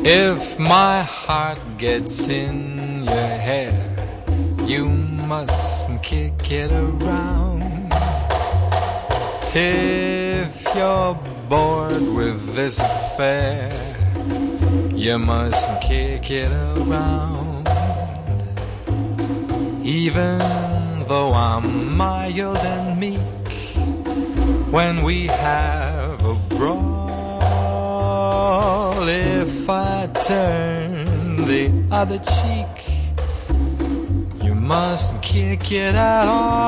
If my heart gets in your hair, you mustn't kick it around. If you're bored with this affair, you mustn't kick it around. Even though I'm mild and meek, when we have a brawl, if I turn the other cheek, you mustn't kick it at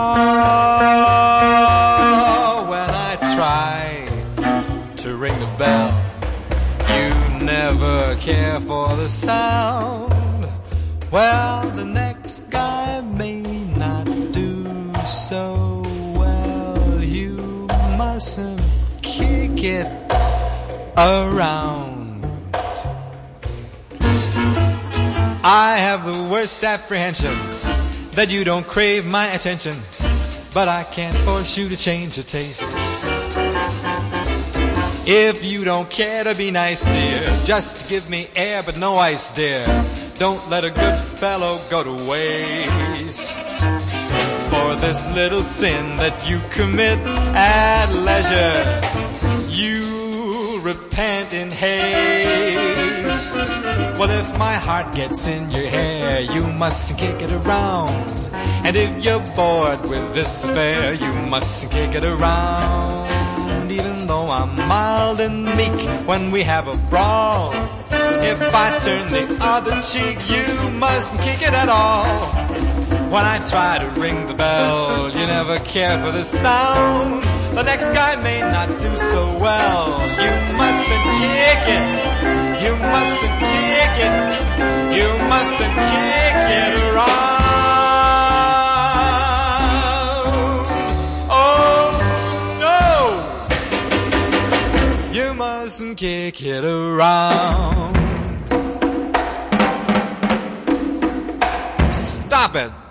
all. When I try to ring the bell, you never care for the sound. Well, the next guy may not do so well. You mustn't kick it around. I have the worst apprehension that you don't crave my attention, but I can't force you to change your taste. If you don't care to be nice, dear, just give me air but no ice, dear. Don't let a good fellow go to waste. For this little sin that you commit at leisure, you repent in haste. Well, if my heart gets in your hair, you mustn't kick it around. And if you're bored with this affair, you mustn't kick it around. Even though I'm mild and meek when we have a brawl, if I turn the other cheek, you mustn't kick it at all. When I try to ring the bell, you never care for the sound. The next guy may not do so well. You mustn't kick it. You mustn't kick it. You mustn't kick it around. Oh no, you mustn't kick it around. Stop it.